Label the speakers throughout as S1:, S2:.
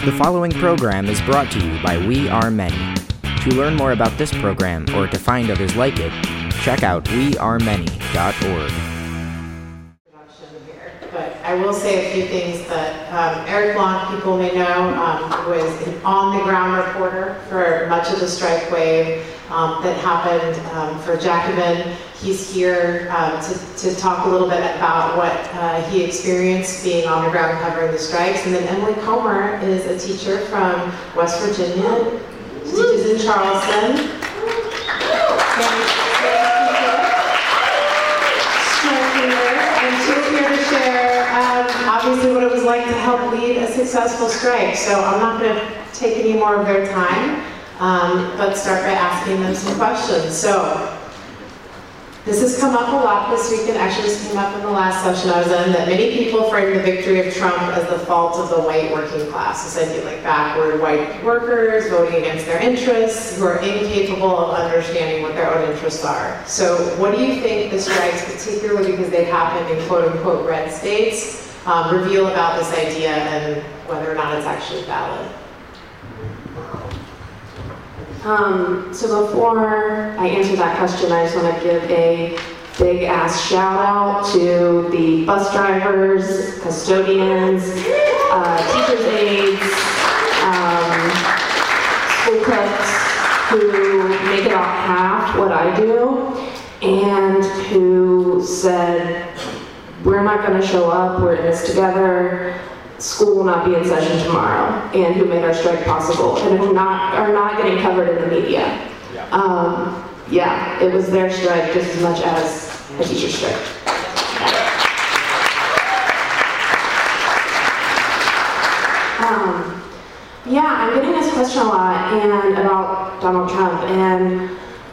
S1: The following program is brought to you by We Are Many. To learn more about this program or to find others like it, check out wearemany.org.
S2: But I will say a few things that Eric Blanc, people may know, was an on-the-ground reporter for much of the strike wave that happened for Jacobin. He's here to talk a little bit about what he experienced being on the ground covering the strikes. And then Emily Comer is a teacher from West Virginia. She teaches in Charleston. And she's here to share obviously what it was like to help lead a successful strike. So I'm not going to take any more of their time, but start by asking them some questions. So this has come up a lot this week, and actually this came up in the last session I was in, that many people frame the victory of Trump as the fault of the white working class, essentially like backward white workers voting against their interests, who are incapable of understanding what their own interests are. So what do you think the strikes, particularly because they happened in quote-unquote red states, reveal about this idea and whether or not it's actually valid?
S3: So before I answer that question, I just want to give a big ass shout out to the bus drivers, custodians, teachers' aides, school cooks who make about half what I do and who said, we're not going to show up, we're in this together, school will not be in session tomorrow, and who made our strike possible, and who are not getting covered in the media. Yeah, it was their strike just as much as a teacher's strike. I'm getting this question a lot, and about Donald Trump, and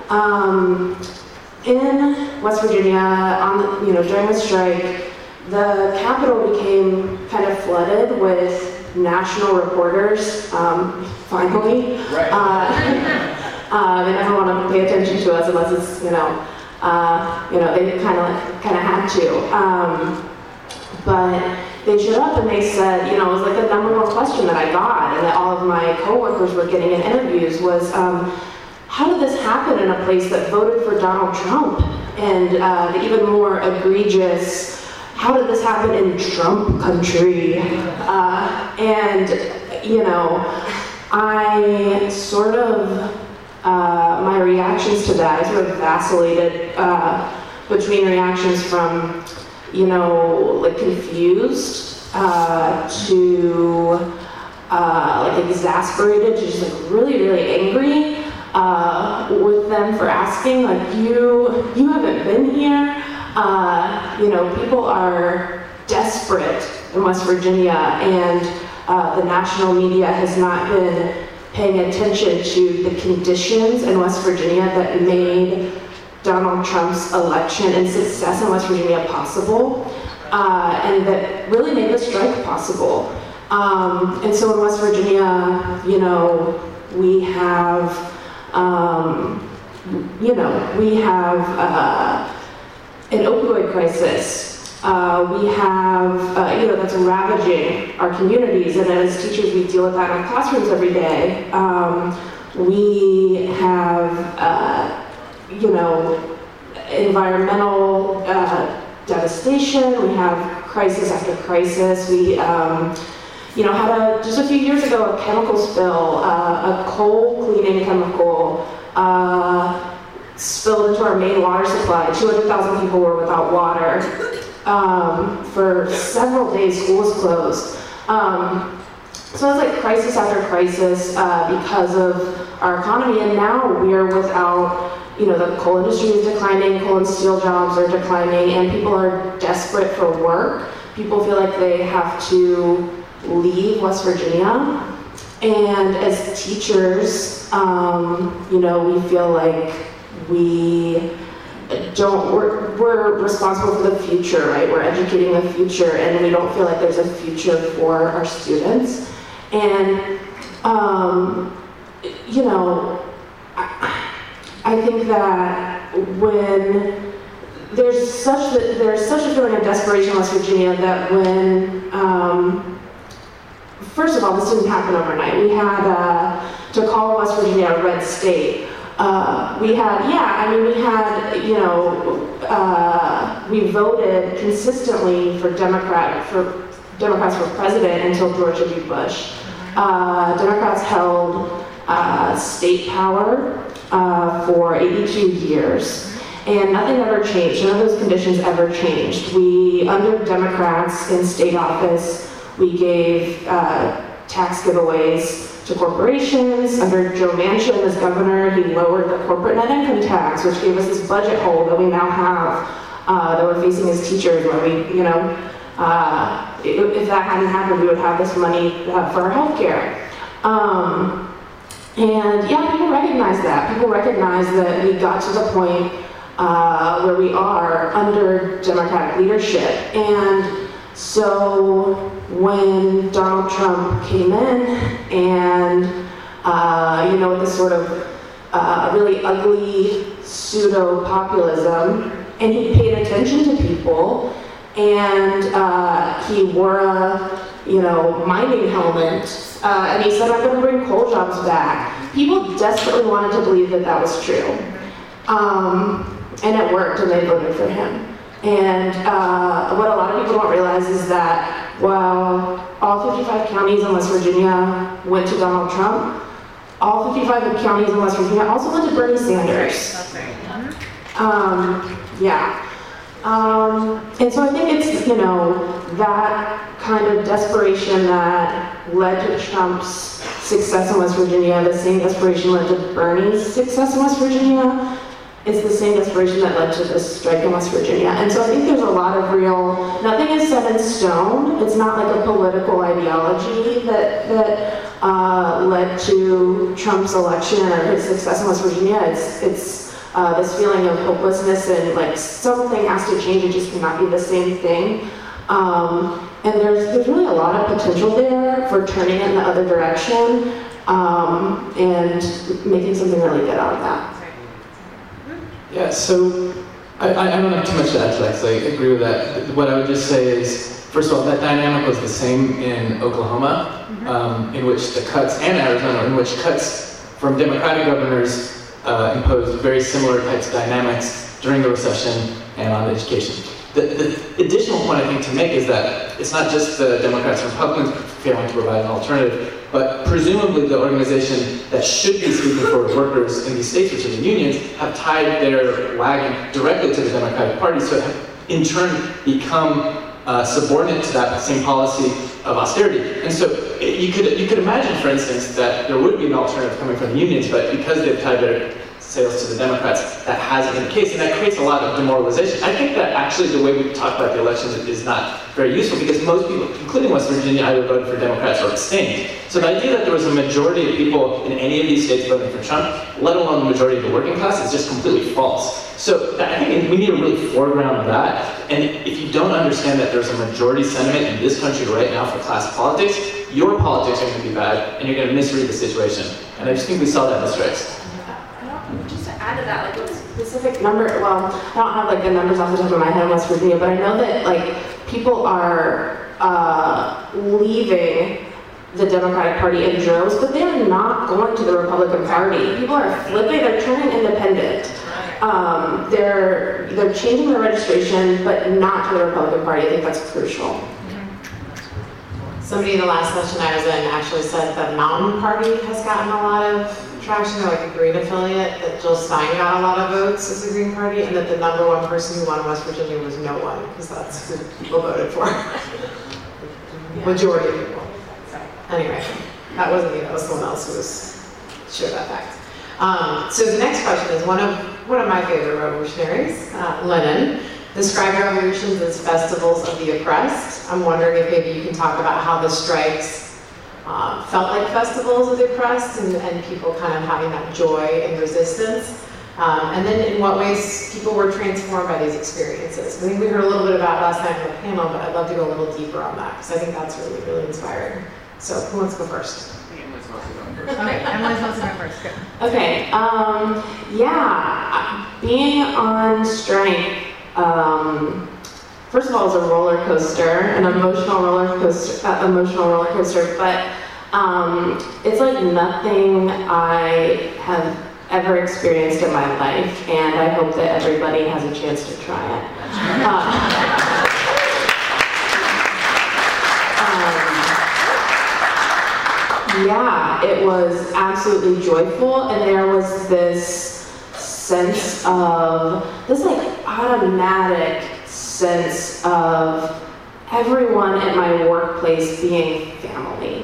S3: in West Virginia, during the strike, the Capitol became kind of flooded with national reporters, finally. Right. They never want to pay attention to us unless it's, they kind of had to. But they showed up and they said, it was like the number one question that I got and that all of my coworkers were getting in interviews was, how did this happen in a place that voted for Donald Trump? And the even more egregious, how did this happen in Trump country? I sort of, my reactions to that, I sort of vacillated between reactions from, confused to exasperated to just really, really angry with them for asking, you haven't been here. People are desperate in West Virginia, and the national media has not been paying attention to the conditions in West Virginia that made Donald Trump's election and success in West Virginia possible, and that really made the strike possible. And so in West Virginia, we have, an opioid crisis. We have, that's ravaging our communities, and as teachers we deal with that in our classrooms every day. We have, environmental devastation. We have crisis after crisis. We, had just a few years ago a chemical spill, a coal cleaning chemical, spilled into our main water supply. 200,000 people were without water. For several days, school was closed. So it's like crisis after crisis because of our economy, and now we are without, the coal industry is declining, coal and steel jobs are declining, and people are desperate for work. People feel like they have to leave West Virginia. And as teachers, we feel like we're responsible for the future, right? We're educating the future, and we don't feel like there's a future for our students. And, I think that when there's such a feeling of desperation in West Virginia that when first of all, this didn't happen overnight. We had, to call West Virginia a red state, we voted consistently for Democrats for president until George W. Bush. Democrats held state power for 82 years. And nothing ever changed. None of those conditions ever changed. Under Democrats in state office, we gave tax giveaways to corporations. Under Joe Manchin as governor, he lowered the corporate net income tax, which gave us this budget hole that we now have, that we're facing as teachers, where we, if that hadn't happened, we would have this money for our health care. And yeah, people recognize that. People recognize that we got to the point where we are under Democratic leadership. And so when Donald Trump came in and, with this sort of really ugly pseudo-populism, and he paid attention to people, and he wore a, mining helmet, and he said, I'm going to bring coal jobs back. People desperately wanted to believe that that was true. And it worked, and they voted for him. And what a lot of people don't realize is that while all 55 counties in West Virginia went to Donald Trump, all 55 counties in West Virginia also went to Bernie Sanders. And so I think it's, that kind of desperation that led to Trump's success in West Virginia, the same desperation led to Bernie's success in West Virginia. It's the same desperation that led to this strike in West Virginia. And so I think there's a lot of nothing is set in stone. It's not like a political ideology that led to Trump's election or his success in West Virginia. It's this feeling of hopelessness and like something has to change, it just cannot be the same thing. And there's really a lot of potential there for turning it in the other direction and making something really good out of that.
S4: Yeah, so I don't have too much to add to that, because I agree with that. What I would just say is, first of all, that dynamic was the same in Oklahoma, in which the cuts, and Arizona, in which cuts from Democratic governors imposed very similar types of dynamics during the recession and on education. The additional point I think to make is that it's not just the Democrats and Republicans failing to provide an alternative, but presumably the organization that should be speaking for workers in these states, which are the unions, have tied their wagon directly to the Democratic Party, so have in turn become subordinate to that same policy of austerity. And so you could imagine, for instance, that there would be an alternative coming from the unions, but because they've tied their sales to the Democrats, that hasn't been the case, and that creates a lot of demoralization. I think that actually the way we talk about the elections is not very useful, because most people, including West Virginia, either voted for Democrats or abstained. So the idea that there was a majority of people in any of these states voting for Trump, let alone the majority of the working class, is just completely false. So I think we need to really foreground that, and if you don't understand that there's a majority sentiment in this country right now for class politics, your politics are going to be bad, and you're going to misread the situation. And I just think we saw that in the strikes.
S3: Just to add to that, like what specific number, well, I don't have like the numbers off the top of my head in West Virginia, but I know that like people are leaving the Democratic Party in droves, but they're not going to the Republican Party. People are flipping, they're turning independent. They're changing their registration, but not to the Republican Party. I think that's crucial.
S2: Somebody in the last session I was in actually said the Mountain Party has gotten a lot of traction. They're like a Green affiliate, that Jill Stein got a lot of votes as a Green Party, and that the number one person who won West Virginia was no one, because that's who people voted for. Majority of people. Anyway, that wasn't me, that was someone else who shared that fact. So the next question is one of my favorite revolutionaries, Lenin, described revolutions as festivals of the oppressed. I'm wondering if maybe you can talk about how the strikes felt like festivals of the oppressed, and people kind of having that joy and resistance. And then in what ways people were transformed by these experiences. I think we heard a little bit about last night on the panel, but I'd love to go a little deeper on that, because I think that's really, really inspiring. So who wants to go first?
S5: Emily's supposed to go first. Okay, Emily's supposed to go first. Good.
S3: Okay, being on strike, first of all, it's a roller coaster, an emotional roller coaster, but it's like nothing I have ever experienced in my life, and I hope that everybody has a chance to try it. Yeah, it was absolutely joyful, and there was this sense of, this like automatic sense of everyone at my workplace being family.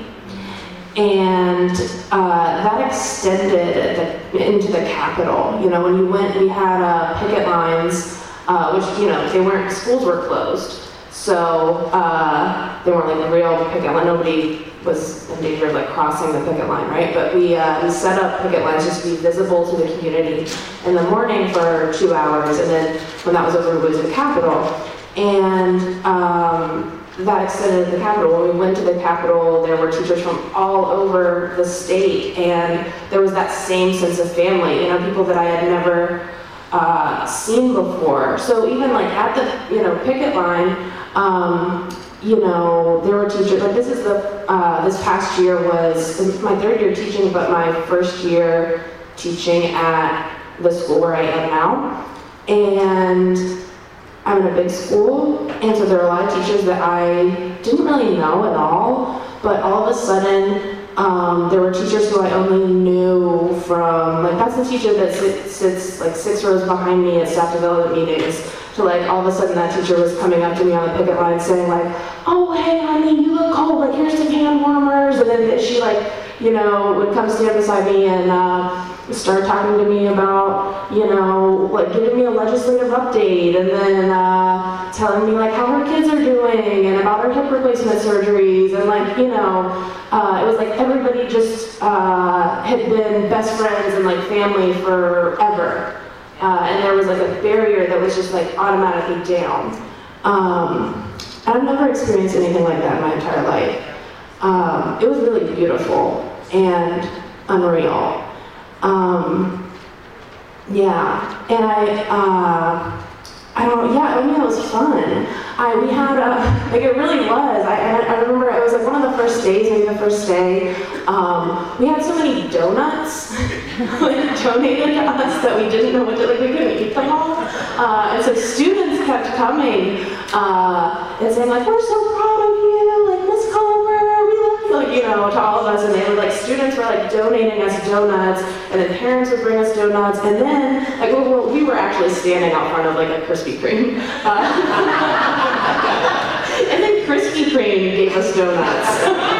S3: And that extended into the Capitol. You know, when you went, we had picket lines, which, you know, schools were closed. So they weren't like a real picket line. Nobody was in danger of like crossing the picket line, right? But we set up picket lines just to be visible to the community in the morning for 2 hours, and then when that was over, we went to the Capitol. And that extended to the Capitol. When we went to the Capitol, there were teachers from all over the state, and there was that same sense of family, you know, people that I had never seen before. So even like at the, you know, picket line, you know, there were teachers, like this is this past year was my 3rd year teaching, but my 1st year teaching at the school where I am now. And I'm in a big school, and so there are a lot of teachers that I didn't really know at all, but all of a sudden, there were teachers who I only knew from, like, that's the teacher that sits like 6 rows behind me at staff development meetings, to like, all of a sudden that teacher was coming up to me on the picket line saying like, oh, hey, honey, you look cold, like, here's some hand warmers, and then she like, you know, would come stand beside me and start talking to me about, you know, like giving me a legislative update, and then telling me like how her kids are doing and about her hip replacement surgeries, and like, you know, it was like everybody just had been best friends and like family forever, and there was like a barrier that was just like automatically down. I've never experienced anything like that in my entire life. It was really beautiful and unreal. Yeah, and I don't know, yeah, I mean, it was fun. We had, like, it really was. I remember it was like one of the first days, maybe the first day, we had so many donuts like, donated to us that we didn't know what to, like, we couldn't eat them all. And so students kept coming and saying, like, we're so proud of you, like, Miss Culver, we love you, like, you know, to all of us. And they were, like, students were, like, donating us donuts, and then parents would bring us donuts, and then, like, we were actually standing out front of, like, a Krispy Kreme. And then Krispy Kreme gave us donuts.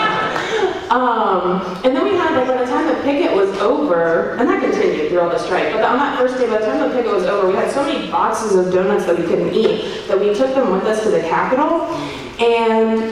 S3: And then we had, like, by the time the picket was over, and that continued through all the strike, but on that first day, by the time the picket was over, we had so many boxes of donuts that we couldn't eat that we took them with us to the Capitol. And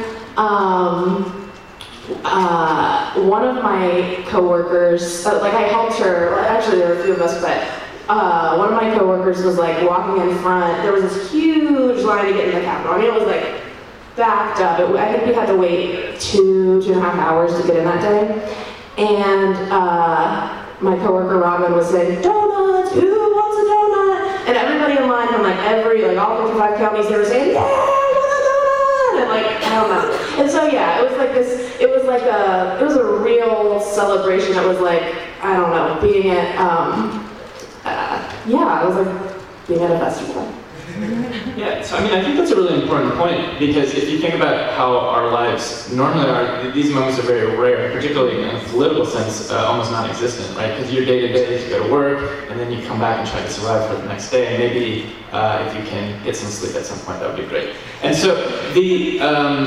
S3: one of my coworkers, like, I helped her, well, actually there were a few of us, but one of my coworkers was like walking in front. There was this huge line to get in the Capitol. I mean, it was like backed up. I think we had to wait 2.5 hours to get in that day. And my coworker Robin was saying, donuts, who wants a donut? And everybody in line from like all 55 counties, they were saying, yeah, I want a donut! And like, I don't know. And so yeah, it was like this, it was a real celebration that was like, I don't know, being at, yeah, it was like being at a festival.
S4: Yeah, so I mean, I think that's a really important point, because if you think about how our lives normally are, these moments are very rare, particularly in a political sense, almost non-existent, right? Because your day-to-day is you go to work, and then you come back and try to survive for the next day, and maybe if you can get some sleep at some point, that would be great. And so the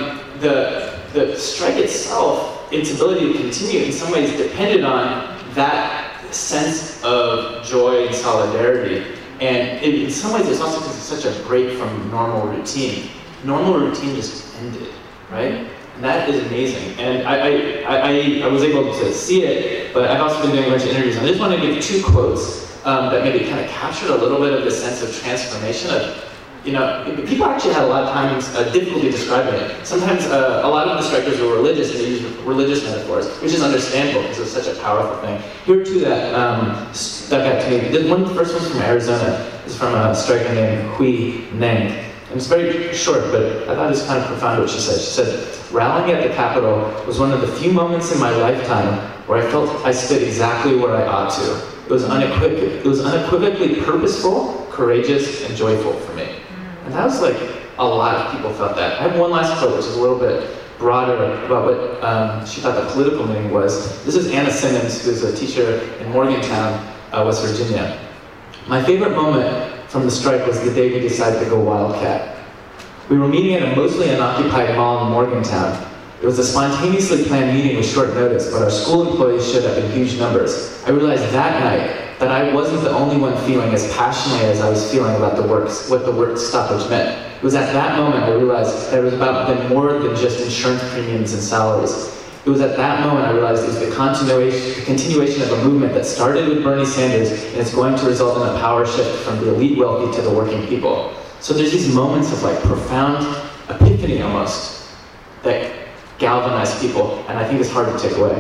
S4: strike itself, its ability to continue, in some ways depended on that sense of joy and solidarity. And in some ways, it's also because it's such a break from normal routine. Normal routine just ended, right? And that is amazing. And I was able to see it, but I've also been doing a bunch of interviews. And I just want to give 2 quotes that maybe kind of captured a little bit of the sense of transformation of, you know, people actually had a lot of times difficulty describing it. Sometimes a lot of the strikers were religious, and they used religious metaphors, which is understandable because it's such a powerful thing. Here are 2 that stuck out to me. The first one's from Arizona. It's from a striker named Huy Neng. And it's very short, but I thought it was kind of profound what she said. She said, rallying at the Capitol was one of the few moments in my lifetime where I felt I stood exactly where I ought to. It was unequivocally purposeful, courageous, and joyful for me. And that was like, a lot of people felt that. I have one last quote, which is a little bit broader about what she thought the political meaning was. This is Anna Simmons, who's a teacher in Morgantown, West Virginia. My favorite moment from the strike was the day we decided to go Wildcat. We were meeting at a mostly unoccupied mall in Morgantown. It was a spontaneously planned meeting with short notice, but our school employees showed up in huge numbers. I realized that night that I wasn't the only one feeling as passionately as I was feeling about what the work stoppage meant. It was at that moment I realized that it was about more than just insurance premiums and salaries. It was at that moment I realized it was the continuation of a movement that started with Bernie Sanders and is going to result in a power shift from the elite wealthy to the working people. So there's these moments of like profound epiphany almost that galvanize people, and I think it's hard to take away.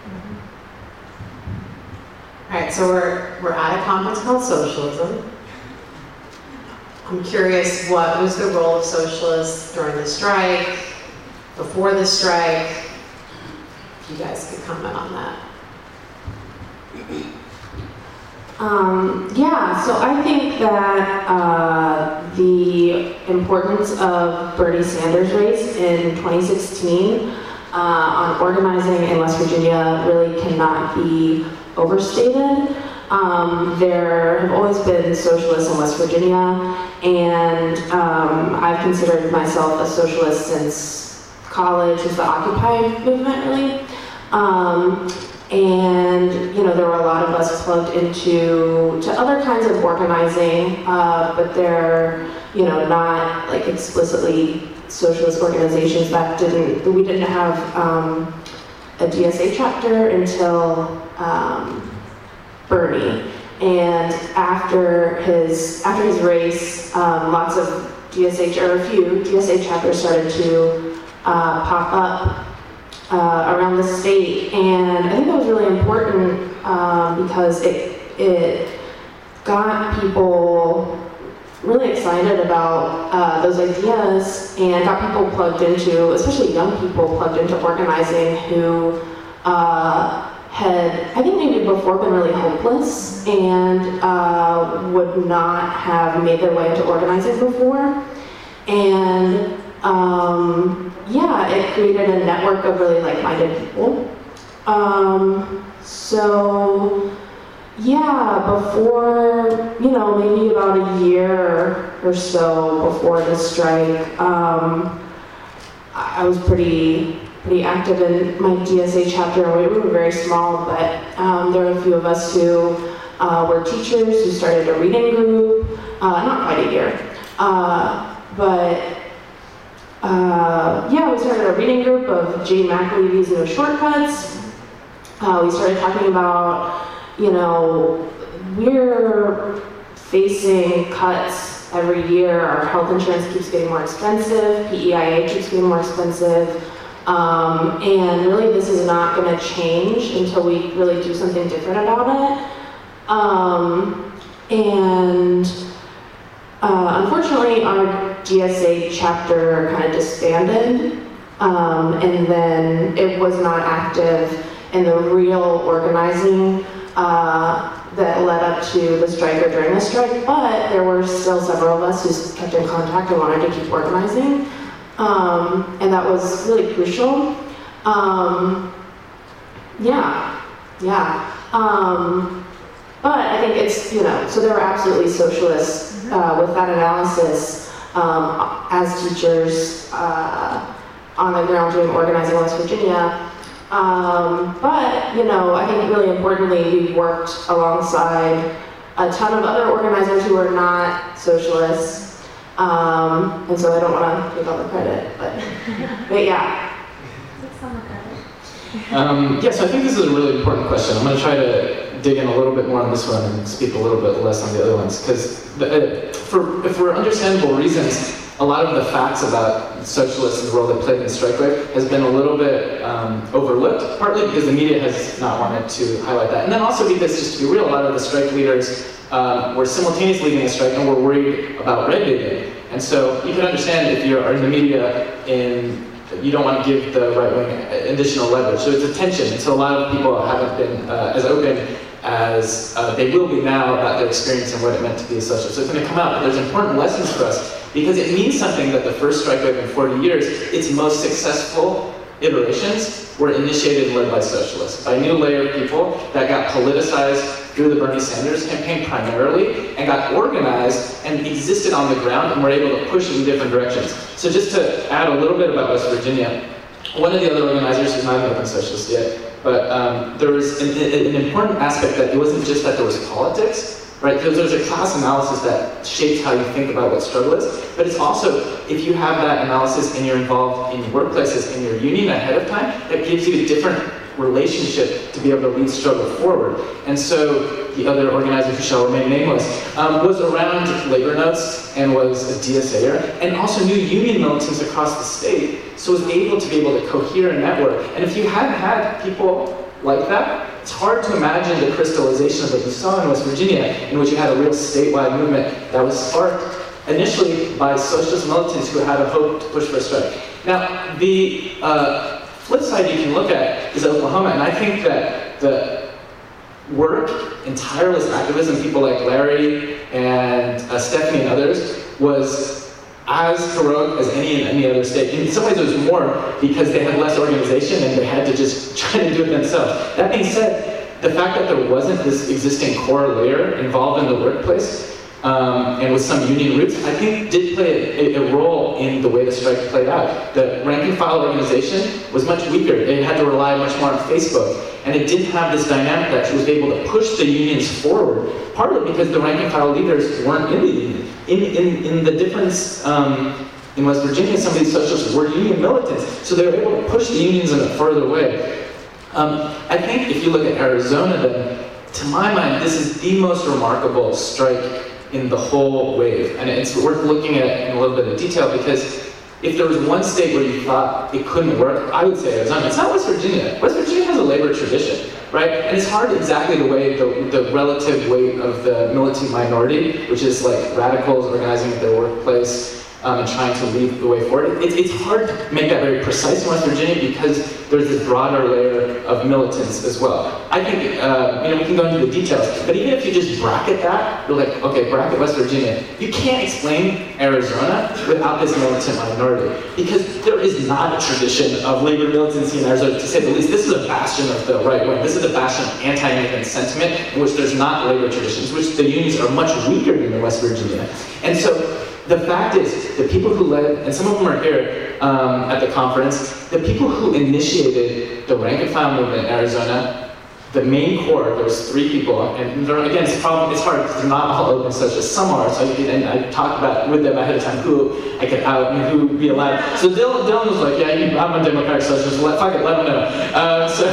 S2: All right, so we're at a conference called Socialism. I'm curious, what was the role of socialists during the strike, before the strike? If you guys could comment on that.
S3: Yeah, so I think that the importance of Bernie Sanders' race in 2016 on organizing in West Virginia really cannot be overstated. There have always been socialists in West Virginia, and I've considered myself a socialist since college, since the Occupy movement, really. And there were a lot of us plugged into other kinds of organizing, but they're not like explicitly socialist organizations. We didn't have a DSA chapter until Bernie, and after his race, lots of DSA, or a few DSA chapters started to pop up around the state, and I think that was really important because it got people really excited about those ideas and got people plugged into, especially young people plugged into organizing who had, I think maybe before, been really hopeless and would not have made their way into organizing before. And yeah, it created a network of really like-minded people. So yeah, before, maybe about a year or so before the strike, I was pretty active in my DSA chapter. We were very small, but there were a few of us who were teachers who started a reading group, not quite a year, but yeah, we started a reading group of Jane McAlevy's No Shortcuts. We started talking about, we're facing cuts every year. Our health insurance keeps getting more expensive, PEIA keeps getting more expensive, and really this is not going to change until we really do something different about it. And unfortunately, our DSA chapter kind of disbanded, and then it was not active in the real organizing that led up to the strike or during the strike, but there were still several of us who kept in contact and wanted to keep organizing, and that was really crucial. But I think it's, so there were absolutely socialists with that analysis as teachers on the ground doing organizing in West Virginia. But, I think really importantly, we worked alongside a ton of other organizers who are not socialists. And so I don't want to take all the credit, but yeah.
S4: Yeah, so I think this is a really important question. I'm going to try to dig in a little bit more on this one and speak a little bit less on the other ones, because for understandable reasons, a lot of the facts about socialists and the role they played in the strike wave has been a little bit overlooked, partly because the media has not wanted to highlight that. And then also because, just to be real, a lot of the strike leaders were simultaneously leading the strike and were worried about red bathing. And so you can understand if you're in the media and you don't want to give the right wing additional leverage. So it's a tension. And so a lot of people haven't been as open as they will be now about their experience and what it meant to be a socialist. So it's going to come out, but there's important lessons for us because it means something that the first strike wave in 40 years, its most successful iterations were initiated and led by socialists, by a new layer of people that got politicized through the Bernie Sanders campaign primarily, and got organized and existed on the ground and were able to push in different directions. So just to add a little bit about West Virginia, one of the other organizers, who's not an open socialist yet, but there was an important aspect that it wasn't just that there was politics, right? Because there's a class analysis that shapes how you think about what struggle is, but it's also, if you have that analysis and you're involved in workplaces in your union ahead of time, that gives you a different relationship to be able to lead struggle forward. And so the other organizer, who shall remain nameless, was around labor notes and was a DSAer, and also knew union militants across the state, so was able to be able to cohere a network. And if you hadn't had people like that, it's hard to imagine the crystallization of what you saw in West Virginia, in which you had a real statewide movement that was sparked initially by socialist militants who had a hope to push for a strike. Now, the flip side you can look at is Oklahoma, and I think that the work and tireless activism, people like Larry and Stephanie and others, was as heroic as any in any other state. In some ways it was more because they had less organization and they had to just try to do it themselves. That being said, the fact that there wasn't this existing core layer involved in the workplace and with some union roots, I think did play a role in the way the strike played out. The rank and file organization was much weaker. It had to rely much more on Facebook. And it didn't have this dynamic that was able to push the unions forward, partly because the rank and file leaders weren't in the union. In the difference in West Virginia, some of these socialists were union militants, so they were able to push the unions in a further way. I think if you look at Arizona, then, to my mind, this is the most remarkable strike in the whole wave. And it's worth looking at in a little bit of detail, because if there was one state where you thought it couldn't work, I would say Arizona. It's not West Virginia. West Virginia has a labor tradition, right? And it's hard exactly to weigh the relative weight of the militant minority, which is like radicals organizing at their workplace and trying to lead the way forward. It's hard to make that very precise in West Virginia because there's this broader layer of militants as well. I think, we can go into the details, but even if you just bracket that, you're like, okay, bracket West Virginia, you can't explain Arizona without this militant minority, because there is not a tradition of labor militancy in Arizona, to say the least. This is a bastion of the right wing. This is a bastion of anti-immigrant sentiment in which there's not labor traditions, which the unions are much weaker than in West Virginia. And so, the fact is, the people who led, and some of them are here at the conference, the people who initiated the rank and file movement in Arizona, the main core, there was 3 people, and again, it's hard because they're not all open socialists. Some are, and I talked about with them ahead of time who I could out and who would be allowed. So Dylan was like, yeah, I'm a Democratic socialist, fuck it, let him know. So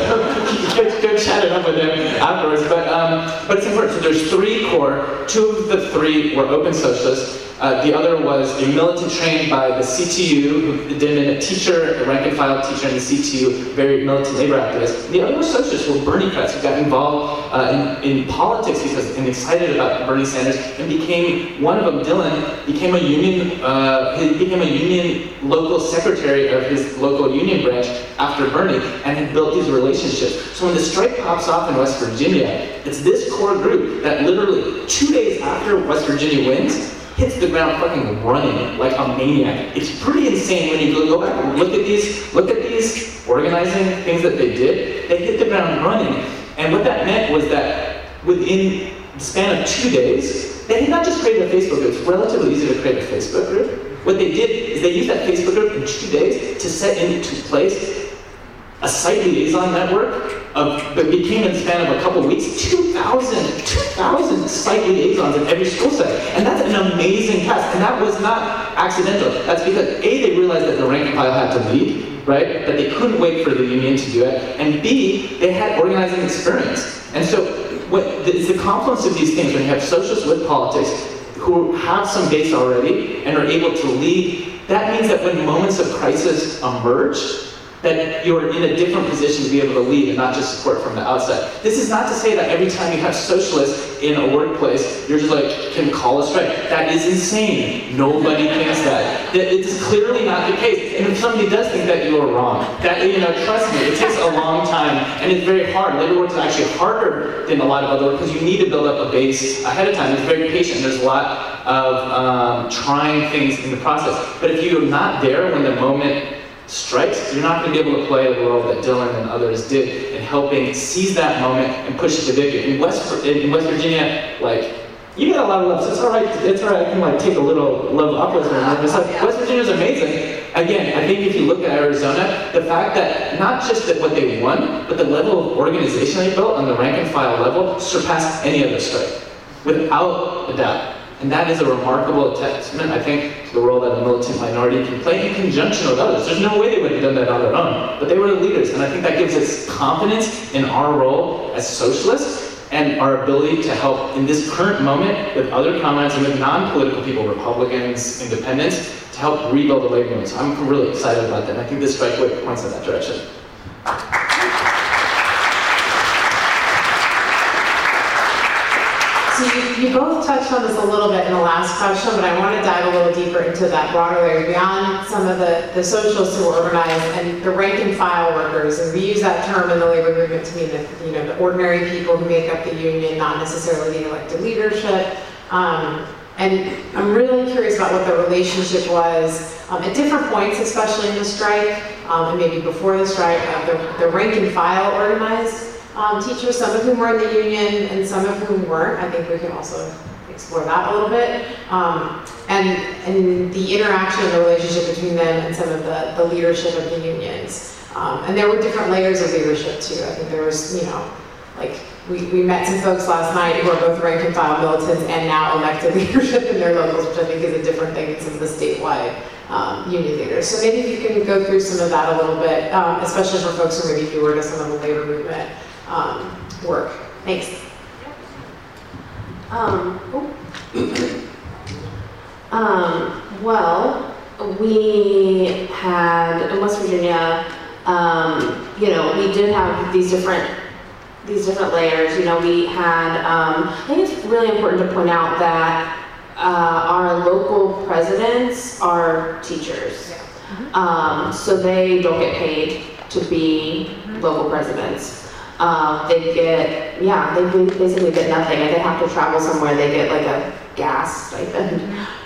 S4: go chat it up with him afterwards. But it's important. So there's 3 core, 2 of the 3 were open socialists. The other was a militant trained by the CTU, who had been a teacher, a rank and file teacher in the CTU, very militant labor activist. The other were socialists, were Berniecrats, who got involved in politics and excited about Bernie Sanders, and became, one of them, Dylan, became a union local secretary of his local union branch after Bernie, and had built these relationships. So when the strike pops off in West Virginia, it's this core group that literally 2 days after West Virginia wins, hits the ground fucking running like a maniac. It's pretty insane when you go back and look at these organizing things that they did. They hit the ground running. And what that meant was that within the span of 2 days, they had not just created a Facebook group. It's relatively easy to create a Facebook group. What they did is they used that Facebook group in 2 days to set into place a site liaison network that became in the span of a couple of weeks, 2,000 site liaisons in every school site. And that's an amazing task. And that was not accidental. That's because A, they realized that the rank and file had to lead, right? That they couldn't wait for the union to do it. And B, they had organizing experience. And so it's the confluence of these things, when you have socialists with politics who have some base already and are able to lead, that means that when moments of crisis emerge, that you're in a different position to be able to lead and not just support from the outside. This is not to say that every time you have socialists in a workplace, you're just like, can call a strike. That is insane. Nobody thinks that. It's clearly not the case. And if somebody does think that, you are wrong. That, trust me, it takes a long time, and it's very hard. Labor work is actually harder than a lot of other work because you need to build up a base ahead of time. It's very patient. There's a lot of trying things in the process. But if you're not there when the moment strikes, you're not going to be able to play the role that Dylan and others did in helping seize that moment and push it to victory. In West Virginia, you get a lot of love, so it's all right. I can take a little love uplift. West Virginia's amazing. Again, I think if you look at Arizona, the fact that not just that what they won, but the level of organization they built on the rank and file level surpassed any other strike, without a doubt. And that is a remarkable testament, I think, to the role that a militant minority can play in conjunction with others. There's no way they would have done that on their own, but they were the leaders, and I think that gives us confidence in our role as socialists and our ability to help in this current moment with other comments and with non-political people, Republicans, independents, to help rebuild the labor movement. So I'm really excited about that, and I think this strike points in that direction.
S2: So you both touched on this a little bit in the last question, but I want to dive a little deeper into that broader layer beyond some of the socialists who were organized and the rank and file workers. And we use that term in the labor movement to mean the ordinary people who make up the union, not necessarily the elected leadership. And I'm really curious about what the relationship was at different points, especially in the strike, and maybe before the strike, the rank and file organized teachers, some of whom were in the union and some of whom weren't. I think we can also explore that a little bit. And the interaction and the relationship between them and some of the leadership of the unions. And there were different layers of leadership too. I think there was, we met some folks last night who are both rank and file militants and now elected leadership in their locals, which I think is a different thing than some of the statewide union leaders. So maybe if you can go through some of that a little bit, especially for folks who may be newer to some of the labor movement work. Thanks.
S3: Well, we had in West Virginia, we did have these different layers. We had. I think it's really important to point out that our local presidents are teachers, so they don't get paid to be local presidents. They basically get nothing. If they have to travel somewhere, they get a gas stipend.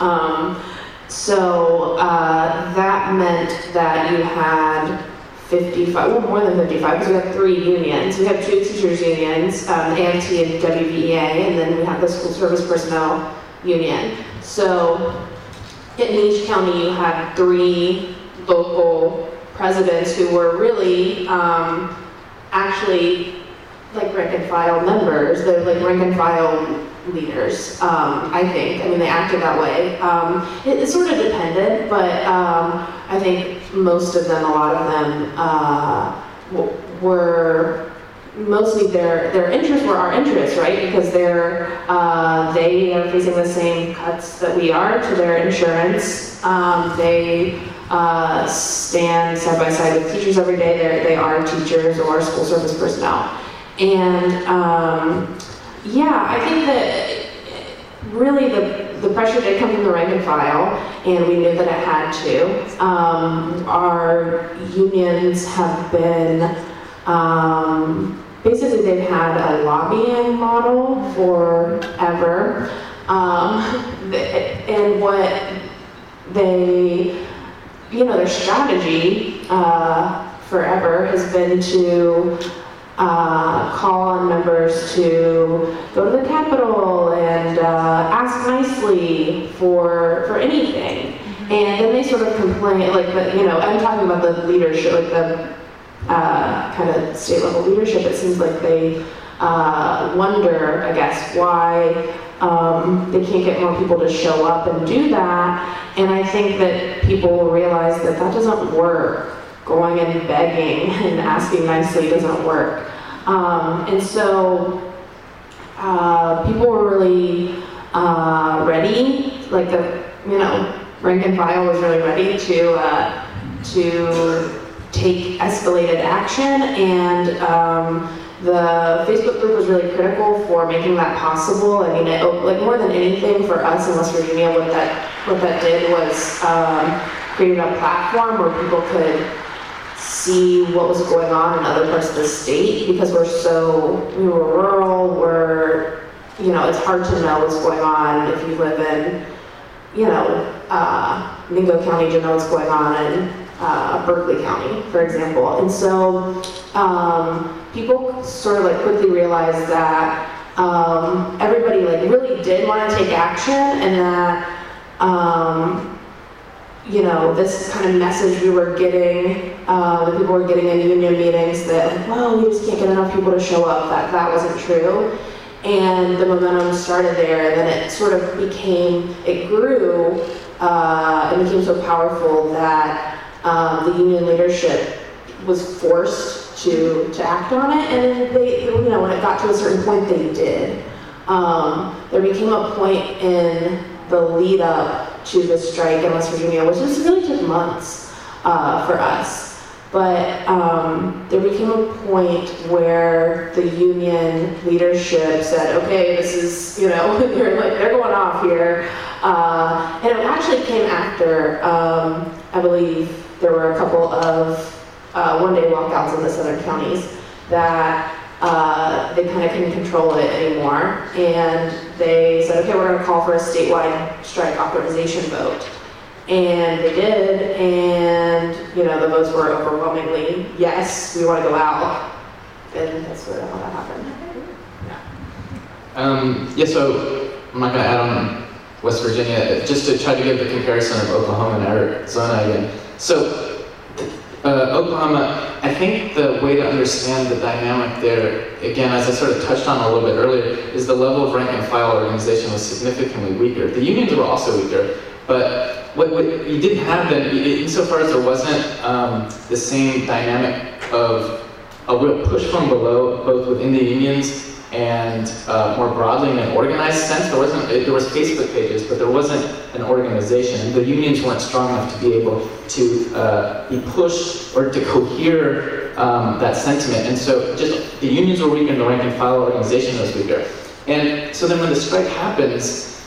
S3: So that meant that you had 55, more than 55, because we have 3 unions. We have 2 teachers unions, AFT and WVEA, and then we have the school service personnel union. So in each county you had 3 local presidents who were really actually rank and file members. They're rank and file leaders, I think. They acted that way. It sort of depended, but I think most of them, a lot of them, were mostly their interests were our interests, right? Because they are facing the same cuts that we are to their insurance. They stand side by side with teachers every day. They are teachers or school service personnel. And I think that really the pressure did come from the rank and file, and we knew that it had to. Our unions have been, basically they've had a lobbying model forever. And what they, their strategy forever has been to call on members to go to the Capitol and ask nicely for anything. And then they sort of complain, I'm talking about the leadership, the kind of state level leadership. It seems like they wonder, I guess, why they can't get more people to show up and do that. And I think that people will realize that doesn't work. Going and begging and asking nicely doesn't work. And so people were really ready, rank and file was really ready to take escalated action, and the Facebook group was really critical for making that possible. I mean, like more than anything for us in West Virginia, what that did was created a platform where people could see what was going on in other parts of the state, because we were rural, it's hard to know what's going on if you live in, Mingo County to know what's going on in Berkeley County, for example. And so people sort of like quickly realized that everybody like really did want to take action, and that this kind of message we were getting, that people were getting in union meetings, that we just can't get enough people to show up, that wasn't true. And the momentum started there, and then it sort of grew, and became so powerful that the union leadership was forced to act on it, and then they, when it got to a certain point, they did. There became a point in the lead up to the strike in West Virginia, which just really took months for us. But there became a point where the union leadership said, okay, this is, they're going off here. And it actually came after, I believe there were a couple of one-day walkouts in the southern counties that they kind of couldn't control it anymore. And they said, okay, we're going to call for a statewide strike authorization vote. And they did, and the votes were overwhelmingly, yes, we want to go out. And that's sort of how that happened.
S4: So I'm not going to add on West Virginia, just to try to give the comparison of Oklahoma and Arizona again. So Oklahoma, I think the way to understand the dynamic there, again, as I sort of touched on a little bit earlier, is the level of rank and file organization was significantly weaker. The unions were also weaker, but what you didn't have then, insofar as there wasn't the same dynamic of a real push from below, both within the unions and more broadly in an organized sense. There was Facebook pages, but there wasn't an organization, and the unions weren't strong enough to be able to be pushed or to cohere that sentiment. And so just the unions were weaker and the rank and file organization was weaker. And so then when the strike happens,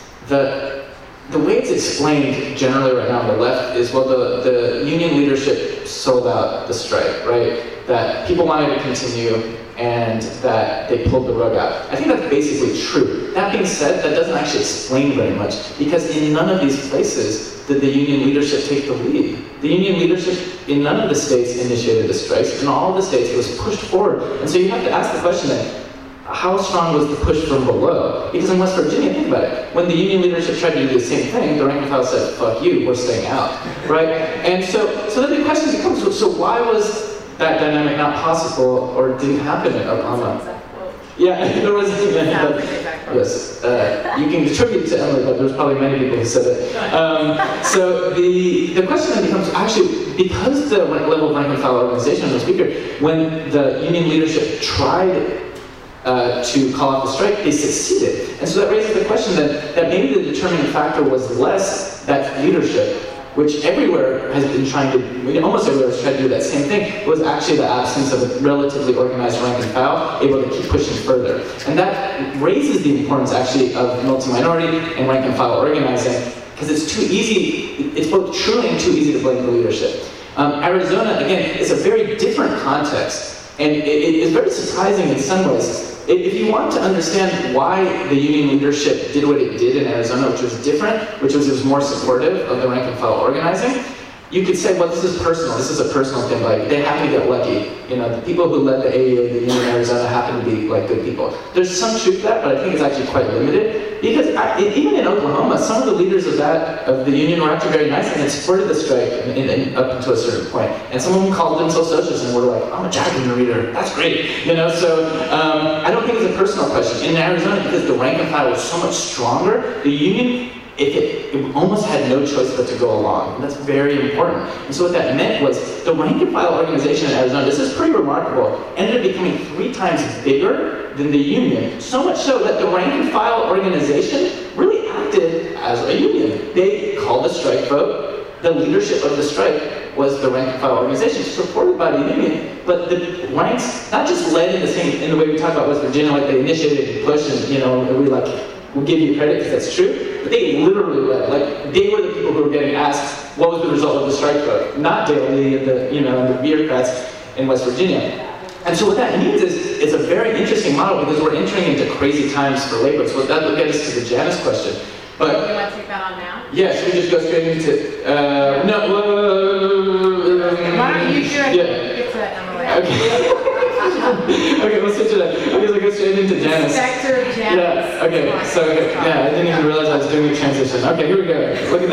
S4: the way it's explained generally right now on the left is, well, the union leadership sold out the strike, right? That people wanted to continue and that they pulled the rug out. I think that's basically true. That being said, that doesn't actually explain very much, because in none of these places did the union leadership take the lead. The union leadership in none of the states initiated the strikes. In all of the states, it was pushed forward. And so you have to ask the question then, how strong was the push from below? Because in West Virginia, think about it. When the union leadership tried to do the same thing, the rank and file said, fuck you, we're staying out, right? And so then the question becomes, so why was that dynamic not possible or didn't happen in Oklahoma? Yeah, there was, yes, you can attribute to Emily, but there's probably many people who said it. So the question then becomes, actually, because the level of rank and file organization was weaker, when the union leadership tried to call off the strike, they succeeded. And so that raises the question that maybe the determining factor was less that leadership, which everywhere has been trying to, almost everywhere has tried to do that same thing. It was actually the absence of a relatively organized rank and file able to keep pushing further. And that raises the importance actually of multi-minority and rank and file organizing, because it's too easy, it's both truly and too easy to blame the leadership. Arizona, again, is a very different context, and it is very surprising in some ways. If you want to understand why the union leadership did what it did in Arizona, which was different, which was it was more supportive of the rank and file organizing, you could say, well, this is personal. This is a personal thing. Like, they happen to get lucky. The people who led the AEA, the union in Arizona, happen to be like good people. There's some truth to that, but I think it's actually quite limited. Because even in Oklahoma, some of the leaders of the union were actually very nice and supported the strike up until a certain point. And some of them called themselves socialists and were like, I'm a Jacobin reader, that's great. So I don't think it's a personal question. In Arizona, because the rank and file was so much stronger, the union, it almost had no choice but to go along. And that's very important. And so what that meant was the rank and file organization in Arizona, this is pretty remarkable, ended up becoming 3 times bigger than the union. So much so that the rank and file organization really acted as a union. They called a strike vote. The leadership of the strike was the rank and file organization, supported by the union, but the ranks not just led in the way we talk about West Virginia, like they initiated and pushed, and we'll give you credit because that's true, but they literally led. Like, they were the people who were getting asked what was the result of the strike vote, not Dale Lee and the bureaucrats in West Virginia. And so what that means is it's a very interesting model because we're entering into crazy times for labor. So that will get us to the Janice question. But
S5: you want to take that on now?
S4: yeah, should we just go straight into
S5: Why don't you do it?
S4: Yeah.
S5: Get to that number later.
S4: Okay, let's switch it up. Okay, so go straight into Janice.
S5: Inspector Janice.
S4: Yeah, okay, so, I didn't even realize I was doing a transition. Okay, here we go. Look at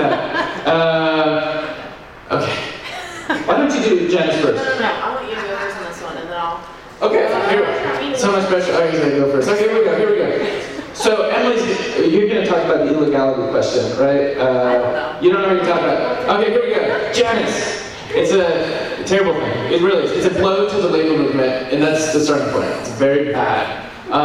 S4: that. Okay. Why don't you do Janice first?
S3: No, I want you to go first on this one, and then I'll...
S4: Okay, here. So much pressure. Oh, he's going to go first. Okay, here we go. So, Emily, you're going to talk about the illegality question, right?
S3: I don't know.
S4: You don't know what you're talking about. Okay, here we go. Janice. It's a terrible thing. It really is. It's a blow to the labor movement, and that's the starting point. It's very bad.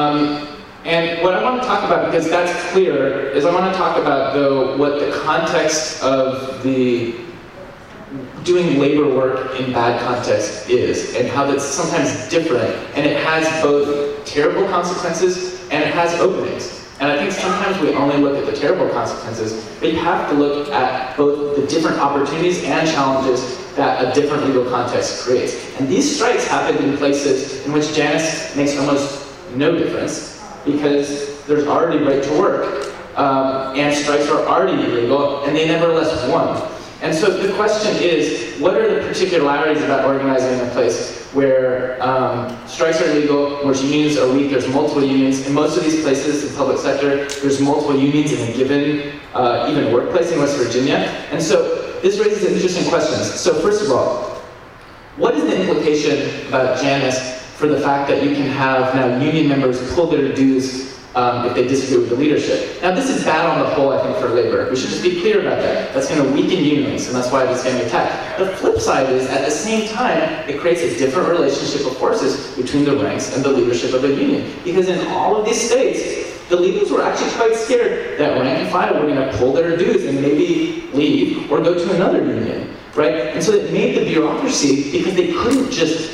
S4: And what I want to talk about, because that's clear, is I want to talk about, though, what the context of the doing labor work in bad context is, and how that's sometimes different, and it has both terrible consequences and it has openings. And I think sometimes we only look at the terrible consequences, but you have to look at both the different opportunities and challenges that a different legal context creates. And these strikes happen in places in which Janice makes almost no difference, because there's already right to work, and strikes are already illegal, and they nevertheless won. And so the question is, what are the particularities about organizing in a place where strikes are illegal, where unions are weak, there's multiple unions. In most of these places, in the public sector, there's multiple unions in a given, even workplace in West Virginia. And so this raises interesting questions. So first of all, what is the implication about Janice for the fact that you can have now union members pull their dues if they disagree with the leadership? Now this is bad on the whole, I think, for labor. We should just be clear about that. That's going to weaken unions, and that's why it's getting attacked. The flip side is, at the same time, it creates a different relationship of forces between the ranks and the leadership of a union. Because in all of these states, the leaders were actually quite scared that rank and file were going to pull their dues and maybe leave or go to another union, right? And so it made the bureaucracy, because they couldn't just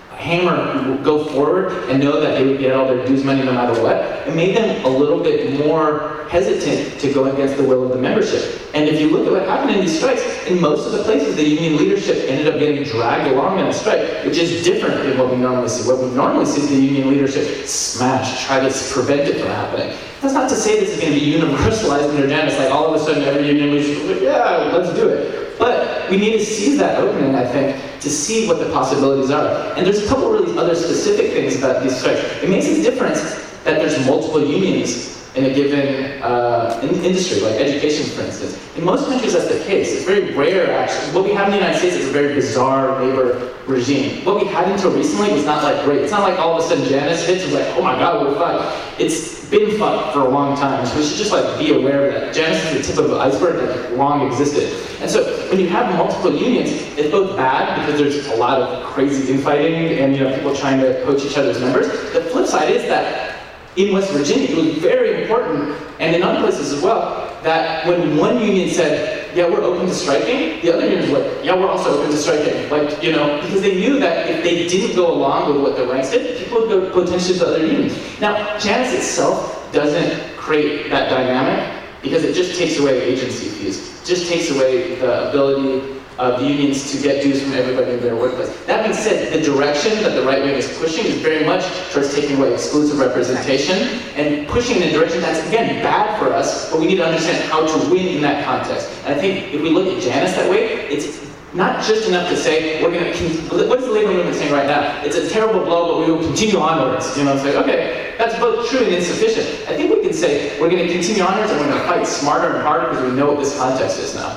S4: go forward and know that they would get all their dues money no matter what, it made them a little bit more hesitant to go against the will of the membership. And if you look at what happened in these strikes, in most of the places the union leadership ended up getting dragged along in a strike, which is different than what we normally see. What we normally see is the union leadership smash, try to prevent it from happening. That's not to say this is going to be universalized under Janice, like all of a sudden every union leadership is like, yeah, let's do it. But we need to seize that opening, I think, to see what the possibilities are. And there's a couple of really other specific things about these strikes. It makes a difference that there's multiple unions in a given industry, like education, for instance. In most countries, that's the case. It's very rare, actually. What we have in the United States is a very bizarre labor regime. What we had until recently was not like great. It's not like all of a sudden Janice hits and like, oh my God, we're fucked. It's been fucked for a long time, so we should just like be aware of that. Janice is the tip of the iceberg that long existed. And so when you have multiple unions, it's both bad because there's a lot of crazy infighting and people trying to poach each other's members. The flip side is that in West Virginia, it was very important, and in other places as well, that when one union said, yeah, we're open to striking, the other unions were like, yeah, we're also open to striking. Like, because they knew that if they didn't go along with what the ranks did, people would go potentially to other unions. Now, Janice itself doesn't create that dynamic because it just takes away agency fees. It just takes away the ability of the unions to get dues from everybody in their workplace. That being said, the direction that the right wing is pushing is very much towards taking away exclusive representation and pushing in a direction that's, again, bad for us, but we need to understand how to win in that context. And I think if we look at Janice that way, it's not just enough to say, what is the labor movement saying right now? It's a terrible blow, but we will continue onwards. It's like, okay, that's both true and insufficient. I think we can say, we're going to continue onwards and we're going to fight smarter and harder because we know what this context is now.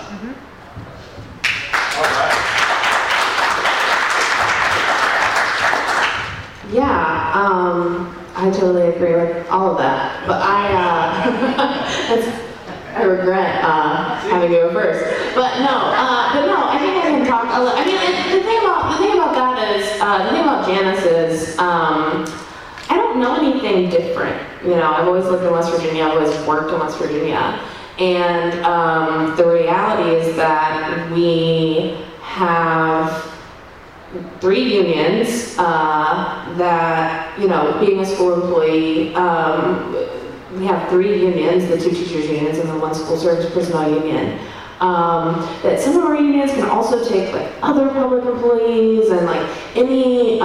S3: Yeah, I totally agree with all of that. But I regret having to go first. But no, I think I can talk a little. I mean, the thing about that is, the thing about Janice is, I don't know anything different. I've always lived in West Virginia. I've always worked in West Virginia, and the reality is that we have 3 unions that, you know, being a school employee, we have 3 unions, the 2 teachers unions and the 1 school service personnel union. That some of our unions can also take like other public employees, and like any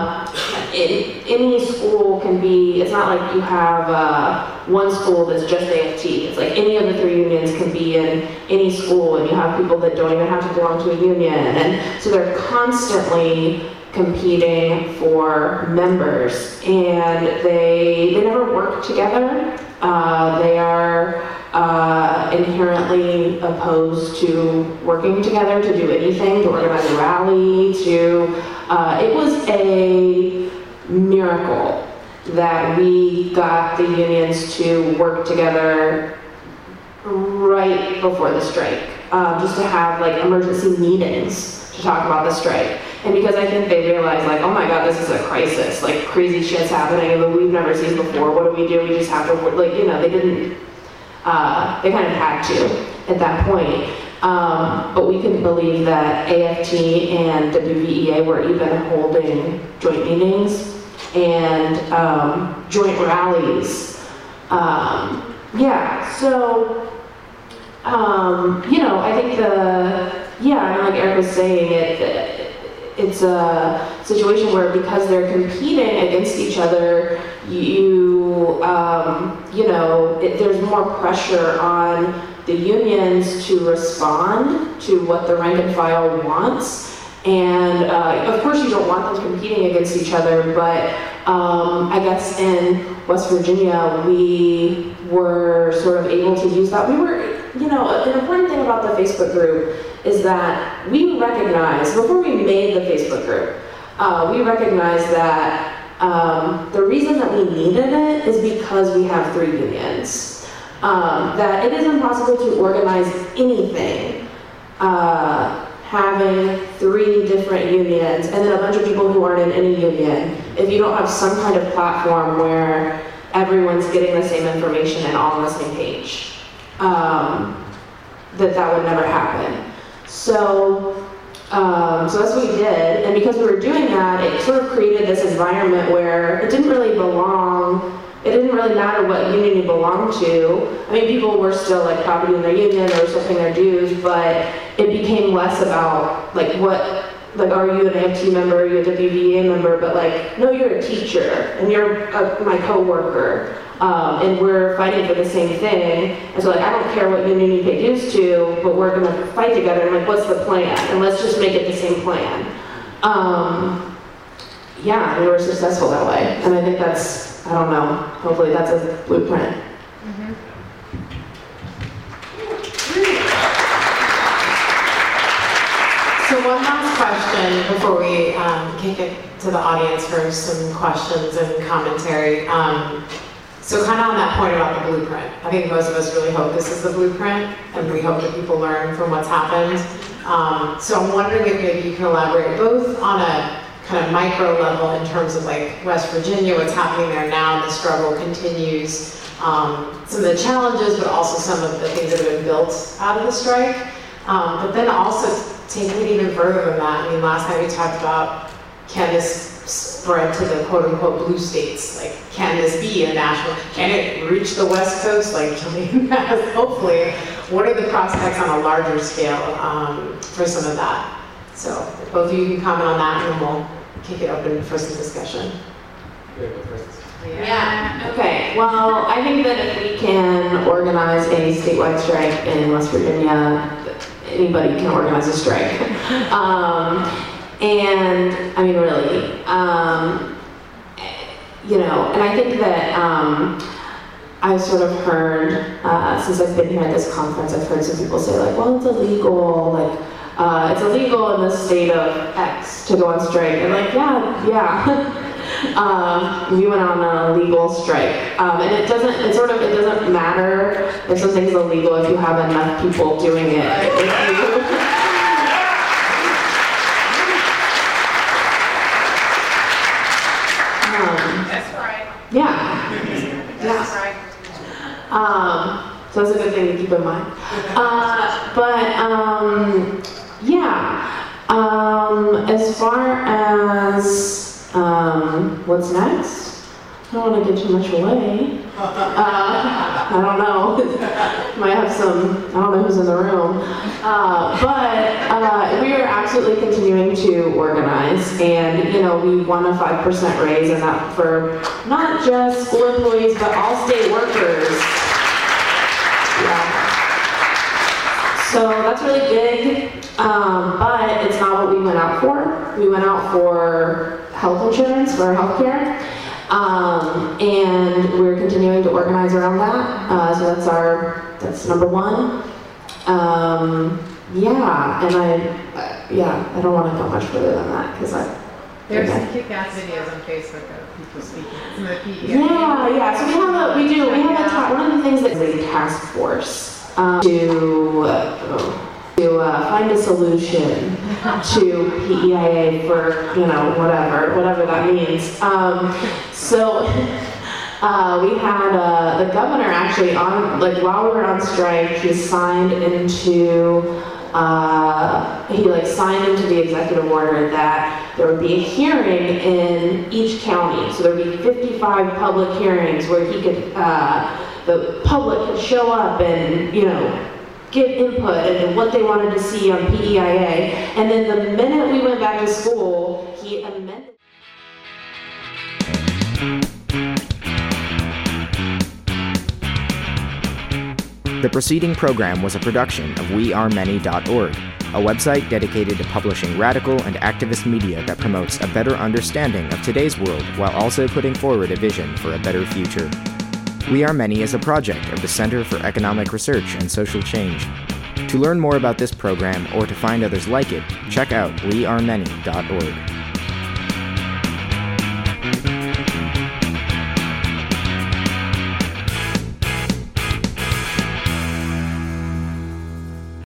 S3: school can be, it's not like you have one school that's just AFT. It's like any of the 3 unions can be in any school, and you have people that don't even have to belong to a union, and so they're constantly competing for members, and they never work together. They are inherently opposed to working together to do anything, to organize a rally, it was a miracle that we got the unions to work together right before the strike, just to have like emergency meetings to talk about the strike. And because I think they realized, like, oh my God, this is a crisis, like crazy shit's happening that we've never seen before. What do? We just have to, like, you know, they didn't, they kind of had to at that point. But we couldn't believe that AFT and WVEA were even holding joint meetings and joint rallies. Yeah, so, you know, I think like Eric was saying, it's a situation where because they're competing against each other, you know, there's more pressure on the unions to respond to what the rank and file wants. And of course you don't want them competing against each other, but I guess in West Virginia, we were sort of able to use that. We were, you know, an important thing about the Facebook group is that we recognized, before we made the Facebook group, we recognized that the reason that we needed it is because we have 3 unions. That it is impossible to organize anything having 3 different unions and then a bunch of people who aren't in any union if you don't have some kind of platform where everyone's getting the same information and all on the same page. That would never happen. So that's what we did, and because we were doing that, it sort of created this environment where it didn't really belong. It didn't really matter what union you belonged to. I mean, people were still like property in their union, they were still paying their dues, but it became less about like are you an AFT member, are you a WVA member, but like, no, you're a teacher, and you're my co-worker, and we're fighting for the same thing. And so like, I don't care what union you pay dues to, but we're gonna fight together, and like, what's the plan? And let's just make it the same plan. Yeah, we were successful that way, and I think that's, I don't know, hopefully that's a blueprint.
S2: Mm-hmm. So one last question before we kick it to the audience for some questions and commentary. So kind of on that point about the blueprint, I think most of us really hope this is the blueprint, and we hope that people learn from what's happened. So I'm wondering if maybe you can elaborate both on a kind of micro level in terms of like West Virginia, what's happening there now, the struggle continues, some of the challenges, but also some of the things that have been built out of the strike. But then also taking it even further than that. I mean, last night we talked about, can this spread to the quote unquote blue states? Like, can this be a national, can it reach the West Coast like Jillian has, hopefully? What are the prospects on a larger scale for some of that? So if both of you can comment on that, and then we'll kick it open for some discussion.
S3: Yeah, okay. Well, I think that if we can organize a statewide strike in West Virginia, anybody can organize a strike. And I mean, really, you know, and I think that I've sort of heard, since I've been here at this conference, I've heard some people say like, well, it's illegal, like, it's illegal in the state of X to go on strike. And like, yeah. We went on a legal strike. And it doesn't matter if something's illegal if you have enough people doing it.
S5: That's right.
S3: Yeah.
S5: That's right.
S3: So that's a good thing to keep in mind. Yeah. As far as what's next, I don't want to give too much away. I don't know. Might have some, I don't know who's in the room. But we are absolutely continuing to organize, and we won a 5% raise, and that for not just school employees, but all state workers. Yeah. So that's really big, but it's not what we went out for. We went out for health insurance for our healthcare. And we're continuing to organize around that. So that's number one. Yeah, and I don't want to go much further than that because
S5: There's some kick-ass videos on Facebook of people speaking. Some of the PEI.
S3: Yeah. So we have one of the things that is a task force to find a solution to PEIA for whatever that means. So we had the governor actually on while we were on strike. He signed into the executive order that there would be a hearing in each county. So there would be 55 public hearings where he could the public could show up and give input into what they wanted to see on PEIA. And then the minute we went back to school, he amended.
S1: The preceding program was a production of wearemany.org, a website dedicated to publishing radical and activist media that promotes a better understanding of today's world while also putting forward a vision for a better future. We Are Many is a project of the Center for Economic Research and Social Change. To learn more about this program or to find others like it, check out wearemany.org.